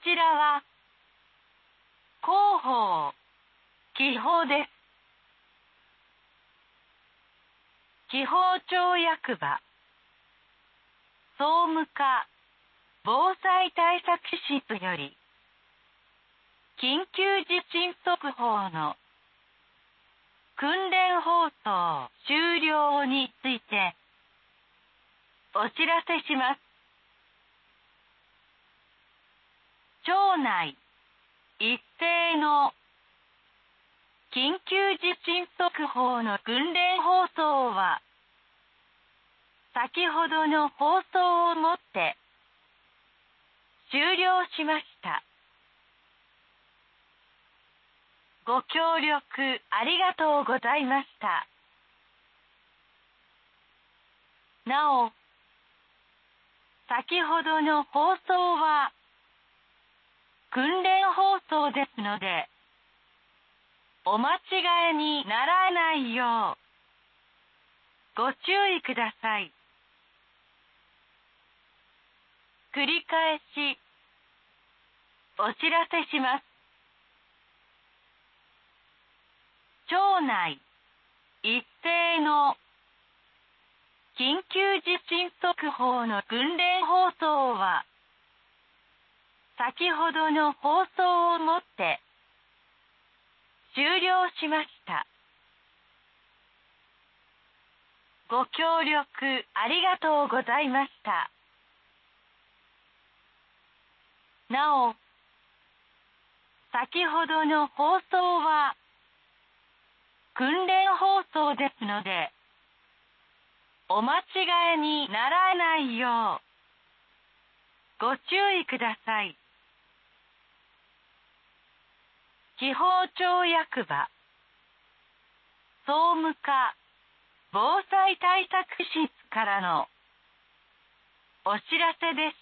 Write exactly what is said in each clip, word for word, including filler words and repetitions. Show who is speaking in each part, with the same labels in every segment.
Speaker 1: ちらは広報記法です。記法庁役場総務課防災対策室より緊急地震速報の訓練放送終了についてお知らせします。庁内一斉の緊急地震速報の訓練放送は先ほどの放送をもって終了しました。ご協力ありがとうございました。なお、先ほどの放送は訓練放送ですので、お間違いにならないようご注意ください。繰り返しお知らせします。庁内一斉の緊急地震速報の訓練放送は先ほどの放送をもって終了しました。ご協力ありがとうございました。なお、先ほどの放送は訓練放送ですので、お間違いにならないようご注意ください。記法庁役場総務課防災対策室からのお知らせでした。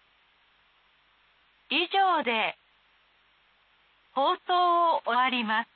Speaker 1: 以上で放送を終わります。